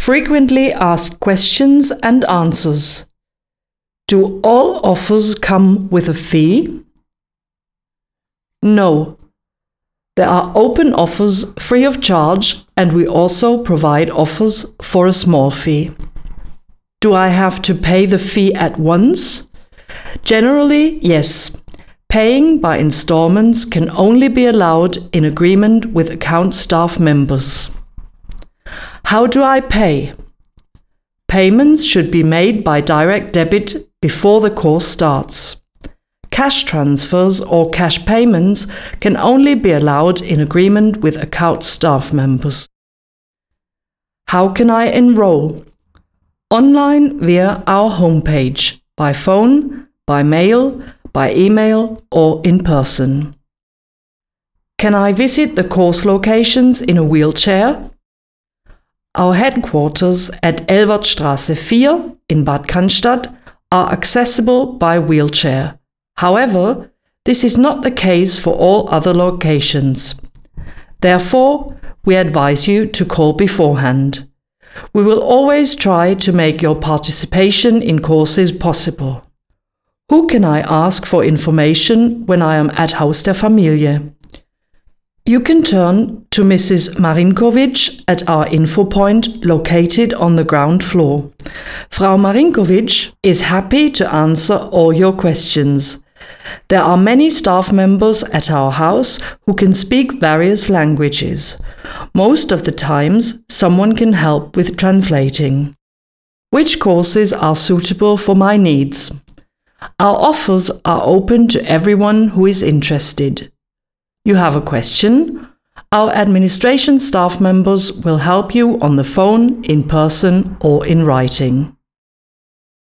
Frequently asked questions and answers. Do all offers come with a fee? No. There are open offers free of charge, and we also provide offers for a small fee. Do I have to pay the fee at once? Generally, yes. Paying by installments can only be allowed in agreement with account staff members. How do I pay? Payments should be made by direct debit before the course starts. Cash transfers or cash payments can only be allowed in agreement with account staff members. How can I enroll? Online via our homepage, by phone, by mail, by email or in person. Can I visit the course locations in a wheelchair? Our headquarters at Elvertstraße 4 in Bad Cannstatt are accessible by wheelchair. However, this is not the case for all other locations. Therefore, we advise you to call beforehand. We will always try to make your participation in courses possible. Who can I ask for information when I am at Haus der Familie? You can turn to Mrs. Marinkovic at our info point located on the ground floor. Frau Marinkovic is happy to answer all your questions. There are many staff members at our house who can speak various languages. Most of the times, someone can help with translating. Which courses are suitable for my needs? Our offers are open to everyone who is interested. You have a question? Our administration staff members will help you on the phone, in person or in writing.